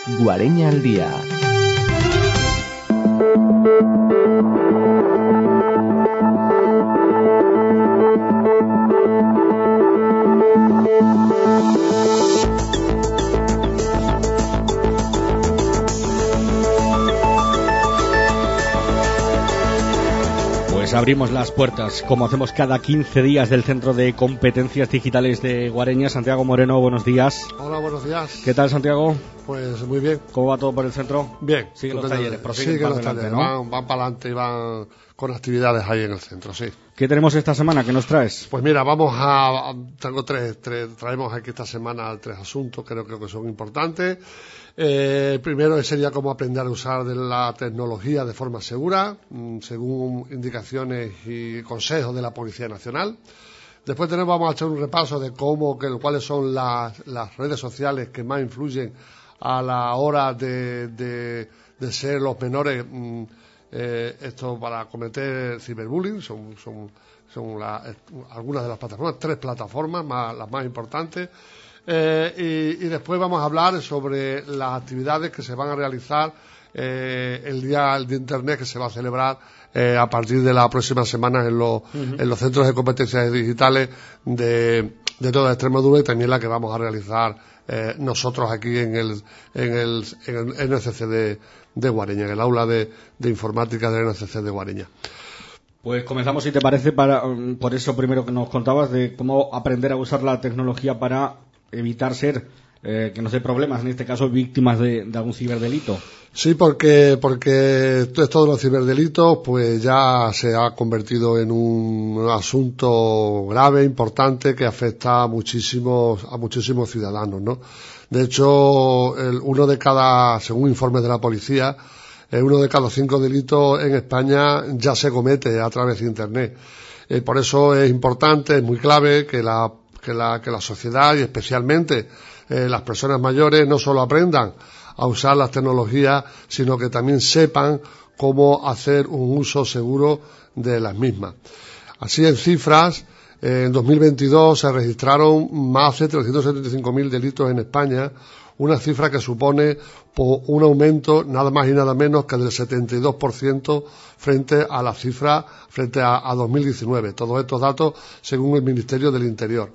Guareña al día. Abrimos las puertas, como hacemos cada 15 días, del Centro de Competencias Digitales de Guareña. Santiago Moreno, buenos días. Hola, buenos días. ¿Qué tal, Santiago? Pues muy bien. ¿Cómo va todo por el centro? Bien. Siguen los talleres, prosiguen para adelante, ¿no? Van para adelante y van con actividades ahí en el centro, sí. ¿Qué tenemos esta semana? ¿Qué nos traes? Pues mira, traemos aquí esta semana 3 asuntos, creo que son importantes. Primero sería cómo aprender a usar de la tecnología de forma segura, según indicaciones y consejos de la Policía Nacional. Después vamos a hacer un repaso de cuáles son las redes sociales que más influyen a la hora de ser los menores esto para cometer ciberbullying. Son algunas de las plataformas, 3 plataformas, las más importantes. Y después vamos a hablar sobre las actividades que se van a realizar el día de Internet, que se va a celebrar a partir de la próxima semana en los centros de competencias digitales de toda Extremadura, y también la que vamos a realizar nosotros aquí en el NCC de Guareña, en el aula de informática del NCC de Guareña. Pues comenzamos, si te parece, por eso primero que nos contabas de cómo aprender a usar la tecnología para evitar ser, que no sé, problemas, en este caso víctimas de algún ciberdelito. Sí, porque esto de los ciberdelitos pues ya se ha convertido en un asunto grave, importante, que afecta a muchísimos ciudadanos, ¿no? De hecho, según informes de la policía, 1 de cada 5 delitos en España ya se comete a través de Internet. Por eso es importante, es muy clave que la sociedad, y especialmente las personas mayores, no solo aprendan a usar las tecnologías, sino que también sepan cómo hacer un uso seguro de las mismas. Así, en cifras, en 2022 se registraron más de 375.000 delitos en España, una cifra que supone un aumento nada más y nada menos que del 72% frente a la cifra frente a 2019. Todos estos datos según el Ministerio del Interior.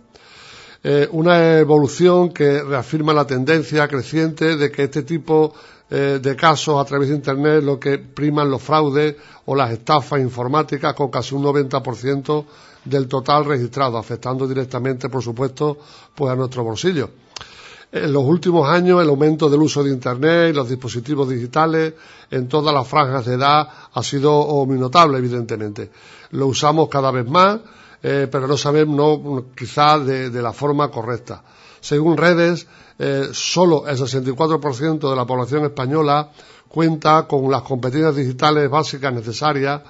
Una evolución que reafirma la tendencia creciente de que este tipo de casos a través de Internet lo que priman los fraudes o las estafas informáticas, con casi un 90% del total registrado, afectando directamente, por supuesto, pues a nuestro bolsillo. En los últimos años, el aumento del uso de Internet y los dispositivos digitales en todas las franjas de edad ha sido muy notable, evidentemente. Lo usamos cada vez más, pero no sabemos, quizás de la forma correcta. Según redes, solo el 64% de la población española cuenta con las competencias digitales básicas necesarias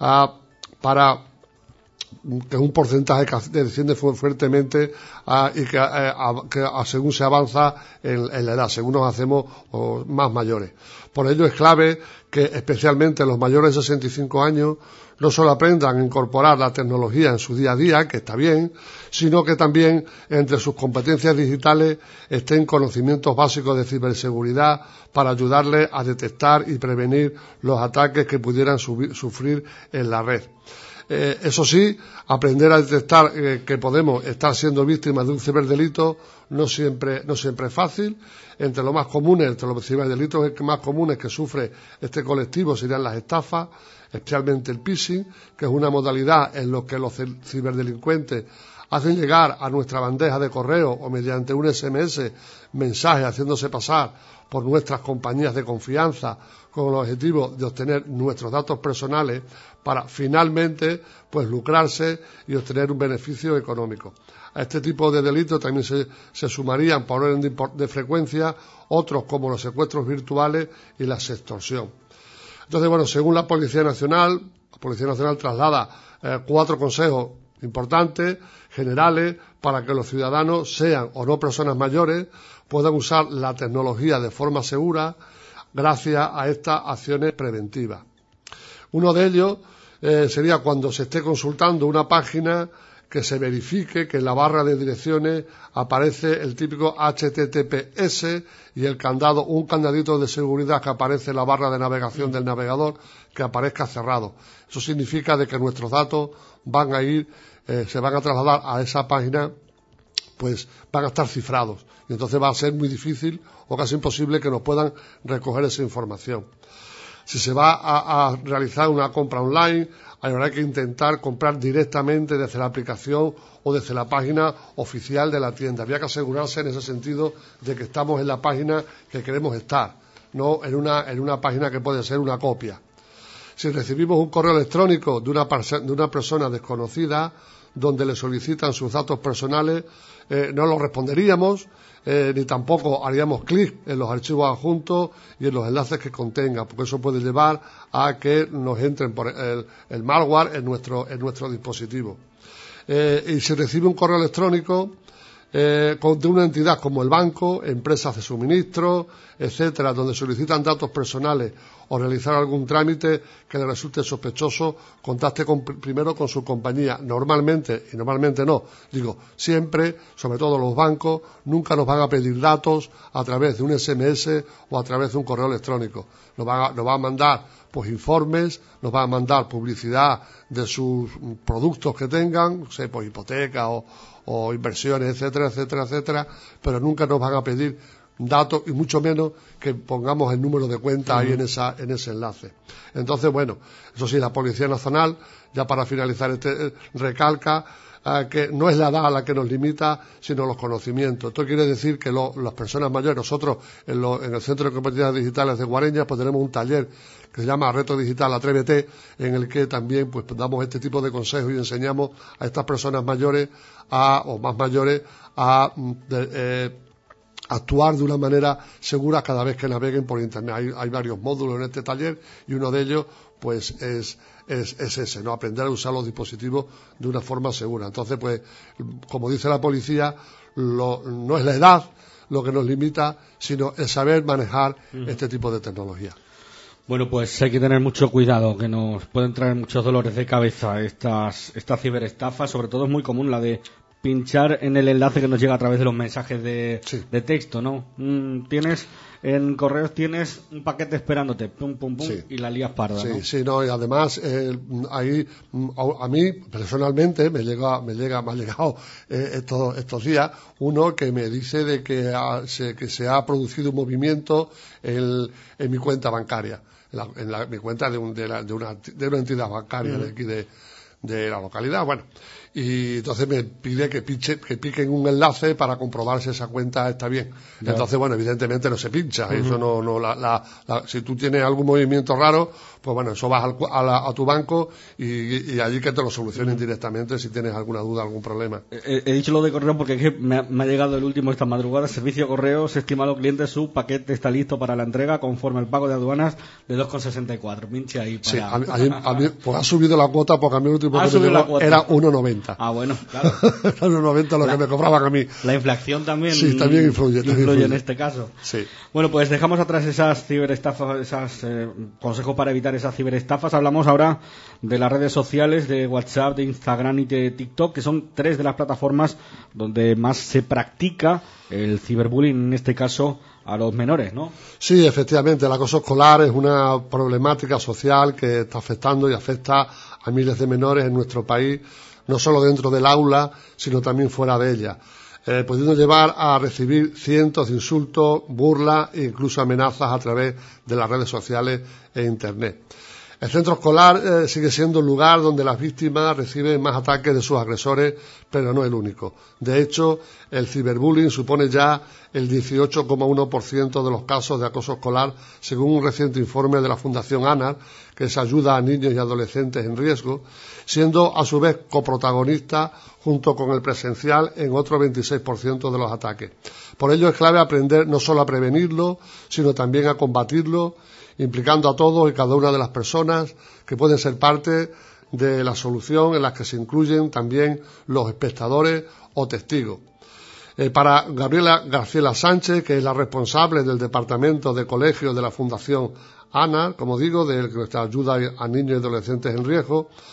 para que es un porcentaje que desciende fuertemente y que según se avanza en la edad, según nos hacemos más mayores. Por ello es clave que especialmente los mayores de 65 años no solo aprendan a incorporar la tecnología en su día a día, que está bien, sino que también entre sus competencias digitales estén conocimientos básicos de ciberseguridad para ayudarles a detectar y prevenir los ataques que pudieran sufrir en la red. Eso sí, aprender a detectar que podemos estar siendo víctimas de un ciberdelito no siempre es fácil. Entre los ciberdelitos más comunes que sufre este colectivo serían las estafas, especialmente el phishing, que es una modalidad en la que los ciberdelincuentes hacen llegar a nuestra bandeja de correo o mediante un SMS mensajes haciéndose pasar por nuestras compañías de confianza con el objetivo de obtener nuestros datos personales para finalmente pues lucrarse y obtener un beneficio económico. A este tipo de delitos también se sumarían por orden de frecuencia otros como los secuestros virtuales y la sextorsión. Entonces, según la Policía Nacional traslada 4 consejos importantes, generales, para que los ciudadanos, sean o no personas mayores, puedan usar la tecnología de forma segura gracias a estas acciones preventivas. Uno de ellos sería cuando se esté consultando una página que se verifique que en la barra de direcciones aparece el típico HTTPS y el candado, un candadito de seguridad que aparece en la barra de navegación del navegador, que aparezca cerrado. Eso significa de que nuestros datos van a ir, se van a trasladar a esa página, pues van a estar cifrados. Y entonces va a ser muy difícil o casi imposible que nos puedan recoger esa información. Si se va a realizar una compra online, habrá que intentar comprar directamente desde la aplicación o desde la página oficial de la tienda. Habría que asegurarse en ese sentido de que estamos en la página que queremos estar, no en una página que puede ser una copia. Si recibimos un correo electrónico de una persona desconocida donde le solicitan sus datos personales, no lo responderíamos, ni tampoco haríamos clic en los archivos adjuntos y en los enlaces que contenga, porque eso puede llevar a que nos entren por el malware en nuestro dispositivo. Y si recibe un correo electrónico de una entidad como el banco, empresas de suministro, etcétera, donde solicitan datos personales o realizar algún trámite que le resulte sospechoso, contacte primero con su compañía. Normalmente, y normalmente no, digo, siempre, sobre todo los bancos, nunca nos van a pedir datos a través de un SMS o a través de un correo electrónico. Nos van a mandar pues informes, nos van a mandar publicidad de sus productos que tengan, no sé, pues hipoteca o inversiones, etcétera, etcétera, etcétera, pero nunca nos van a pedir datos y mucho menos que pongamos el número de cuenta ahí en ese enlace. Entonces, bueno, eso sí, la Policía Nacional, ya para finalizar recalca que no es la edad a la que nos limita, sino los conocimientos. Esto quiere decir que las personas mayores, nosotros en el Centro de Competencias Digitales de Guareña, pues tenemos un taller que se llama Reto Digital Atrévete, en el que también pues damos este tipo de consejos y enseñamos a estas personas mayores o más mayores a actuar de una manera segura cada vez que naveguen por Internet. Hay varios módulos en este taller y uno de ellos pues es ese, ¿no? Aprender a usar los dispositivos de una forma segura. Entonces, pues, como dice la policía, no es la edad lo que nos limita, sino el saber manejar este tipo de tecnología. Bueno, pues hay que tener mucho cuidado, que nos pueden traer muchos dolores de cabeza estas ciberestafas. Sobre todo es muy común la de pinchar en el enlace que nos llega a través de los mensajes de texto, ¿no? En correos tienes un paquete esperándote, pum, pum, pum, y la lías parda, ¿no? Sí, no, y además ahí a mí personalmente me ha llegado estos días uno que me dice de que se ha producido un movimiento en mi cuenta bancaria, mi cuenta de una entidad bancaria de aquí de la localidad, bueno. Y entonces me pide que pique en un enlace para comprobar si esa cuenta está bien. Ya. Entonces, bueno, evidentemente no se pincha. Eso si tú tienes algún movimiento raro, pues bueno, eso vas a tu banco y allí que te lo solucionen directamente si tienes alguna duda, algún problema. He dicho lo de correo porque es que me ha llegado el último esta madrugada. Servicio Correos, estimado cliente, su paquete está listo para la entrega conforme al pago de aduanas de 2,64. Pinche ahí para... Sí, a mí pues ha subido la cuota porque a mí el último que me llegó era 1,90. Ah, bueno, claro. Era 1,90 lo que me cobraban a mí. La inflación también. Sí, también influye en este caso. Sí. Bueno, pues dejamos atrás esas ciberestafas, consejos para evitar esas ciberestafas. Hablamos ahora de las redes sociales, de WhatsApp, de Instagram y de TikTok, que son 3 de las plataformas donde más se practica el ciberbullying, en este caso a los menores, ¿no? Sí, efectivamente, el acoso escolar es una problemática social que está afectando y afecta a miles de menores en nuestro país, no solo dentro del aula, sino también fuera de ella, pudiendo llevar a recibir cientos de insultos, burlas e incluso amenazas a través de las redes sociales e Internet. El centro escolar sigue siendo un lugar donde las víctimas reciben más ataques de sus agresores, pero no el único. De hecho, el ciberbullying supone ya el 18,1% de los casos de acoso escolar, según un reciente informe de la Fundación ANAR, que es ayuda a niños y adolescentes en riesgo, siendo a su vez coprotagonista junto con el presencial en otro 26% de los ataques. Por ello es clave aprender no solo a prevenirlo, sino también a combatirlo, implicando a todos y cada una de las personas que pueden ser parte de la solución, en las que se incluyen también los espectadores o testigos. Para Gabriela García Sánchez, que es la responsable del Departamento de Colegios de la Fundación ANAR, como digo, de nuestra ayuda a niños y adolescentes en riesgo,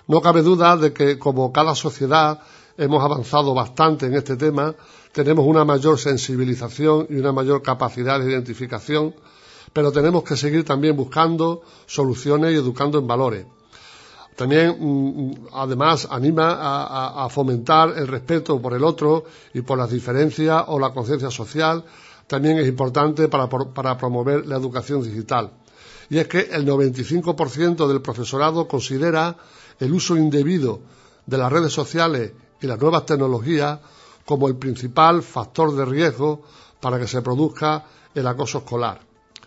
No cabe duda de que, como cada sociedad, hemos avanzado bastante en este tema, tenemos una mayor sensibilización y una mayor capacidad de identificación, pero tenemos que seguir también buscando soluciones y educando en valores. También, además, anima a fomentar el respeto por el otro y por las diferencias o la conciencia social. También es importante para promover la educación digital. Y es que el 95% del profesorado considera el uso indebido de las redes sociales y las nuevas tecnologías como el principal factor de riesgo para que se produzca el acoso escolar.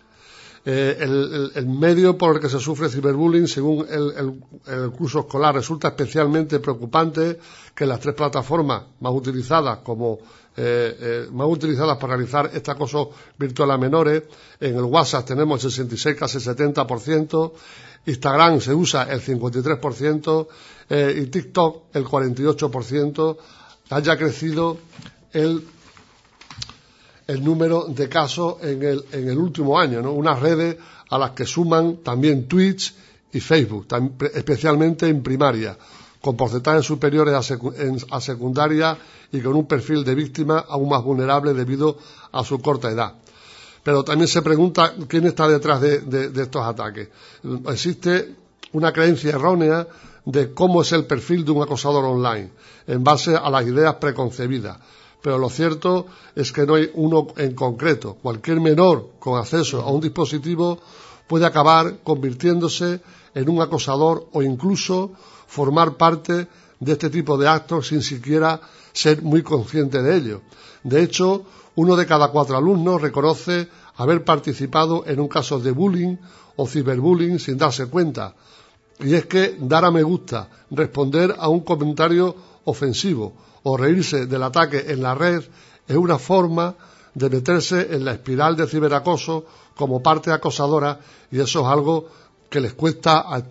El medio por el que se sufre ciberbullying, según el curso escolar, resulta especialmente preocupante que las 3 plataformas más utilizadas para realizar este acoso virtual a menores, en el WhatsApp tenemos el 66, casi el 70%, Instagram se usa el 53%, y TikTok el 48%, haya crecido el número de casos en el último año, ¿no? Unas redes a las que suman también Twitch y Facebook, especialmente en primaria, con porcentajes superiores a secundaria y con un perfil de víctima aún más vulnerable debido a su corta edad. Pero también se pregunta quién está detrás de estos ataques. Existe una creencia errónea de cómo es el perfil de un acosador online, en base a las ideas preconcebidas. Pero lo cierto es que no hay uno en concreto. Cualquier menor con acceso a un dispositivo puede acabar convirtiéndose en un acosador o incluso formar parte de este tipo de actos sin siquiera ser muy consciente de ello. De hecho, 1 de cada 4 alumnos reconoce haber participado en un caso de bullying o ciberbullying sin darse cuenta. Y es que dar a me gusta, responder a un comentario ofensivo o reírse del ataque en la red es una forma de meterse en la espiral de ciberacoso como parte acosadora, y eso es algo que les cuesta a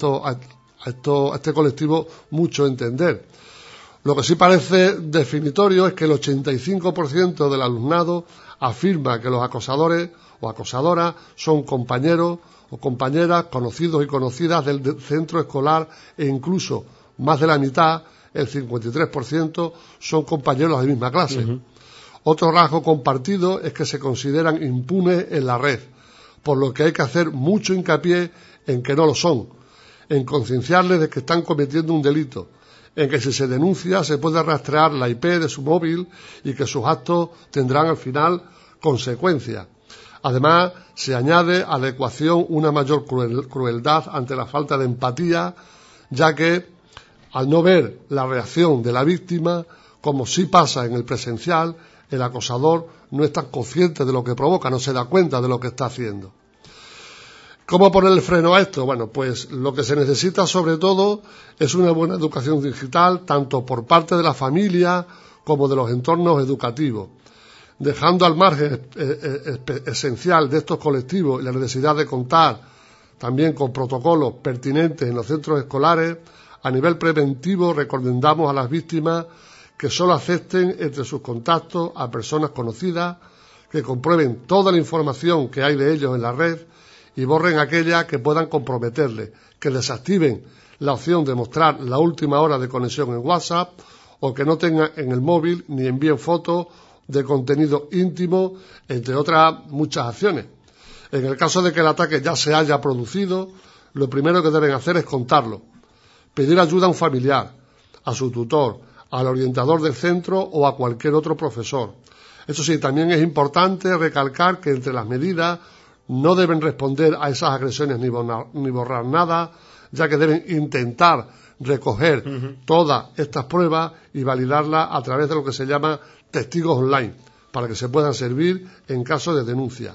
este colectivo mucho entender. Lo que sí parece definitorio es que el 85% del alumnado afirma que los acosadores o acosadoras son compañeros o compañeras, conocidos y conocidas del centro escolar, e incluso más de la mitad, el 53%, son compañeros de la misma clase. Uh-huh. Otro rasgo compartido es que se consideran impunes en la red, por lo que hay que hacer mucho hincapié en que no lo son, en concienciarles de que están cometiendo un delito, en que si se denuncia se puede rastrear la IP de su móvil y que sus actos tendrán al final consecuencias. Además, se añade a la ecuación una mayor crueldad ante la falta de empatía, ya que, al no ver la reacción de la víctima, como sí pasa en el presencial, el acosador no es tan consciente de lo que provoca, no se da cuenta de lo que está haciendo. ¿Cómo poner el freno a esto? Bueno, pues lo que se necesita sobre todo es una buena educación digital, tanto por parte de la familia como de los entornos educativos, dejando al margen esencial de estos colectivos y la necesidad de contar también con protocolos pertinentes en los centros escolares. A nivel preventivo, recomendamos a las víctimas que solo acepten entre sus contactos a personas conocidas, que comprueben toda la información que hay de ellos en la red y borren aquellas que puedan comprometerles, que desactiven la opción de mostrar la última hora de conexión en WhatsApp o que no tengan en el móvil ni envíen fotos de contenido íntimo, entre otras muchas acciones. En el caso de que el ataque ya se haya producido, lo primero que deben hacer es contarlo, pedir ayuda a un familiar, a su tutor, al orientador del centro o a cualquier otro profesor. Eso sí, también es importante recalcar que entre las medidas no deben responder a esas agresiones ni borrar nada, ya que deben intentar recoger todas estas pruebas y validarlas a través de lo que se llama testigos online, para que se puedan servir en caso de denuncia.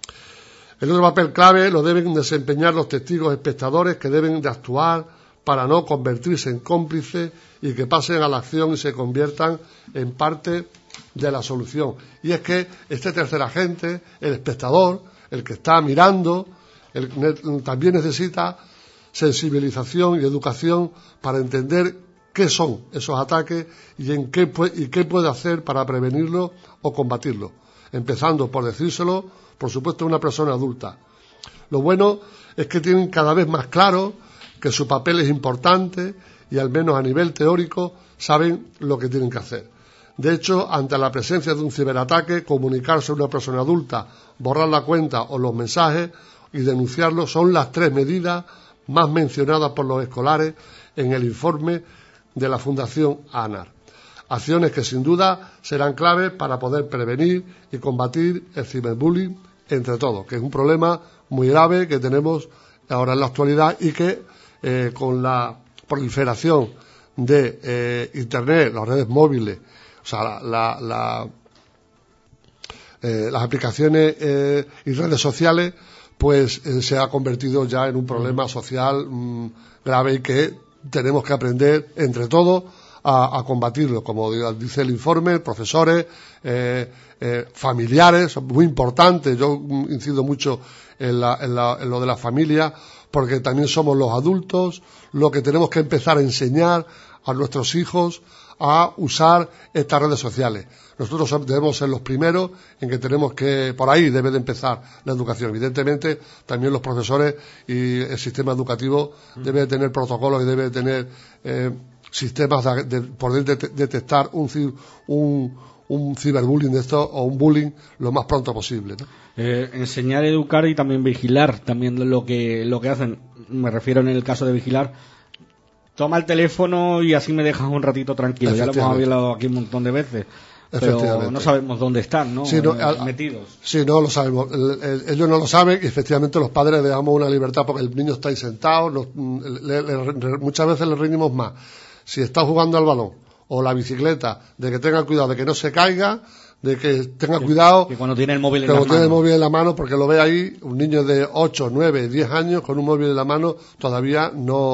El otro papel clave lo deben desempeñar los testigos espectadores, que deben de actuar para no convertirse en cómplices y que pasen a la acción y se conviertan en parte de la solución. Y es que este tercer agente, el espectador, el que está mirando, también necesita sensibilización y educación para entender qué son esos ataques y qué puede hacer para prevenirlo o combatirlo, empezando por decírselo, por supuesto, a una persona adulta. Lo bueno es que tienen cada vez más claro que su papel es importante y al menos a nivel teórico saben lo que tienen que hacer. De hecho, ante la presencia de un ciberataque, comunicarse a una persona adulta, borrar la cuenta o los mensajes y denunciarlo son las 3 medidas más mencionadas por los escolares en el informe de la Fundación ANAR. Acciones que sin duda serán claves para poder prevenir y combatir el ciberbullying entre todos, que es un problema muy grave que tenemos ahora en la actualidad y que con la proliferación de Internet, las redes móviles, o sea, las aplicaciones y redes sociales, pues se ha convertido ya en un problema social grave y que tenemos que aprender entre todos a combatirlo, como dice el informe, profesores, familiares, muy importante. Yo incido mucho en lo de la familia, porque también somos los adultos los que tenemos que empezar a enseñar a nuestros hijos a usar estas redes sociales. Nosotros debemos ser los primeros en que tenemos que, por ahí debe de empezar la educación. Evidentemente, también los profesores y el sistema educativo debe de tener protocolos y debe de tener sistemas de poder detectar un ciberbullying de esto o un bullying lo más pronto posible, ¿no? Enseñar, educar y también vigilar también lo que hacen. Me refiero en el caso de vigilar. Toma el teléfono y así me dejas un ratito tranquilo. Ya lo hemos hablado aquí un montón de veces. Pero no sabemos dónde están, ¿no? Sí, Metidos. Sí, no lo sabemos. Ellos no lo saben y efectivamente los padres le damos una libertad porque el niño está ahí sentado. Muchas veces le reñimos más. Si está jugando al balón o la bicicleta, de que tenga cuidado, de que no se caiga, de que tenga cuidado. Que cuando tiene el móvil en la mano, porque lo ve ahí, un niño de 8, 9, 10 años con un móvil en la mano, todavía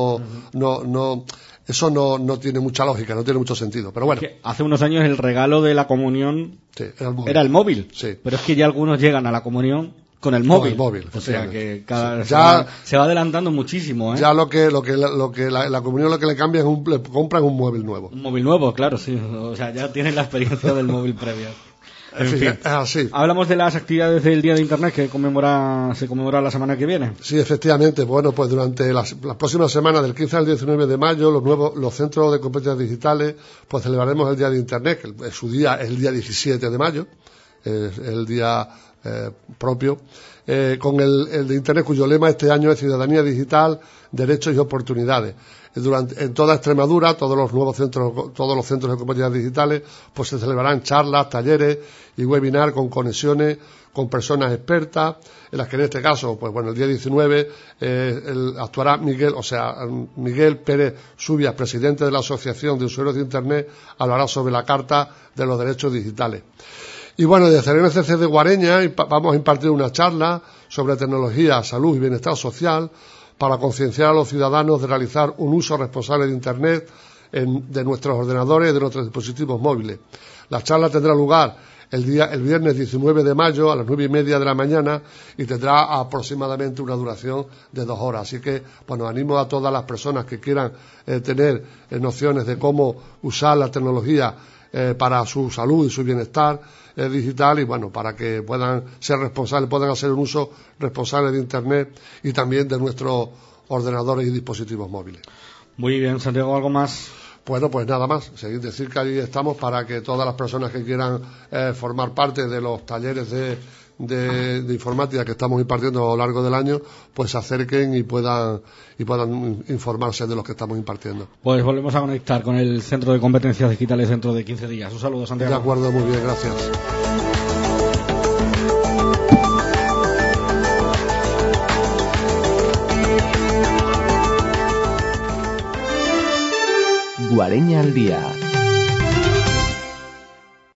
eso no tiene mucha lógica, no tiene mucho sentido. Pero bueno. Hace unos años el regalo de la comunión era el móvil. Sí. Pero es que ya algunos llegan a la comunión con el móvil. O sea que se va adelantando muchísimo, ¿eh? Ya lo que la comunión lo que le cambia es le compran un móvil nuevo. Un móvil nuevo, claro, sí. O sea, ya tienen la experiencia del móvil previa. En fin, es así. Hablamos de las actividades del Día de Internet que se conmemora la semana que viene. Sí, efectivamente. Bueno, pues durante las próximas semanas, del 15 al 19 de mayo, los centros de competencias digitales, pues celebraremos el Día de Internet, que su día es el día 17 de mayo, es el día propio, con el de Internet, cuyo lema este año es Ciudadanía Digital, Derechos y Oportunidades. En toda Extremadura, todos los centros de competencias digitales, pues se celebrarán charlas, talleres y webinars con conexiones con personas expertas, en las que en este caso, pues bueno, el día 19 actuará Miguel Pérez Subias, presidente de la Asociación de Usuarios de Internet, hablará sobre la Carta de los Derechos Digitales. Y bueno, desde el NCC de Guareña vamos a impartir una charla sobre tecnología, salud y bienestar social, para concienciar a los ciudadanos de realizar un uso responsable de Internet de nuestros ordenadores y de nuestros dispositivos móviles. La charla tendrá lugar el viernes 19 de mayo a las 9:30 de la mañana y tendrá aproximadamente una duración de 2 horas. Así que, bueno, animo a todas las personas que quieran tener nociones de cómo usar la tecnología para su salud y su bienestar digital y bueno, para que puedan ser responsables, puedan hacer un uso responsable de Internet y también de nuestros ordenadores y dispositivos móviles. Muy bien, Santiago, ¿algo más? Bueno, pues nada más. Decir que ahí estamos para que todas las personas que quieran formar parte de los talleres de informática que estamos impartiendo a lo largo del año, pues se acerquen y puedan informarse de los que estamos impartiendo. Pues volvemos a conectar con el Centro de Competencias Digitales dentro de 15 días. Un saludo, Santiago. De acuerdo, muy bien, gracias. Guareña al día.